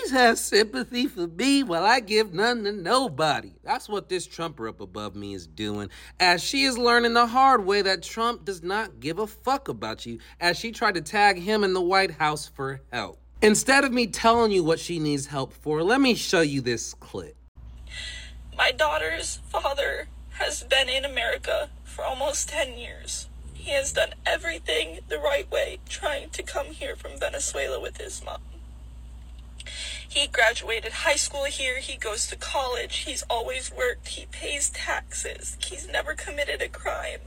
Please have sympathy for me while I give none to nobody. That's what this Trumper up above me is doing, as she is learning the hard way that Trump does not give a fuck about you, as she tried to tag him in the White House for help. Instead of me telling you what she needs help for, let me show you this clip. My daughter's father has been in America for almost 10 years. He has done everything the right way, trying to come here from Venezuela with his mom. He graduated high school here, he goes to college, he's always worked, he pays taxes, he's never committed a crime.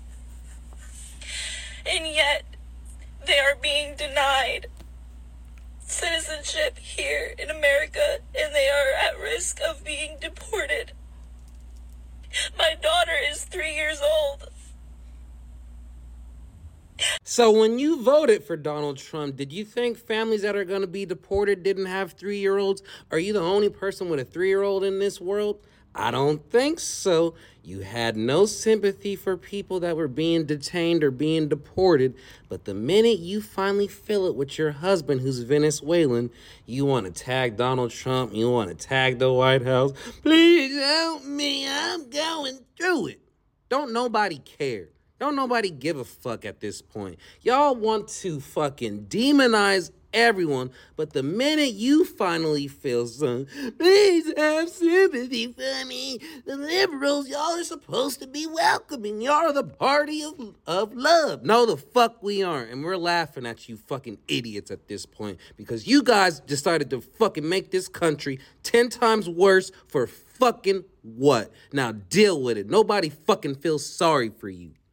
And yet, they are being denied citizenship here in America, and they are at risk of being deported. My daughter is 3 years old. So when you voted for Donald Trump, did you think families that are going to be deported didn't have 3-year-olds? Are you the only person with a 3-year-old in this world? I don't think so. You had no sympathy for people that were being detained or being deported, but the minute you finally fill it with your husband who's Venezuelan, you want to tag Donald Trump, you want to tag the White House. Please help me, I'm going through it. Don't nobody care. Don't nobody give a fuck at this point. Y'all want to fucking demonize everyone, but the minute you finally feel some, please have sympathy for me. The liberals, y'all are supposed to be welcoming. Y'all are the party of love. No, the fuck we aren't. And we're laughing at you fucking idiots at this point because you guys decided to fucking make this country 10 times worse for fucking what? Now deal with it. Nobody fucking feels sorry for you.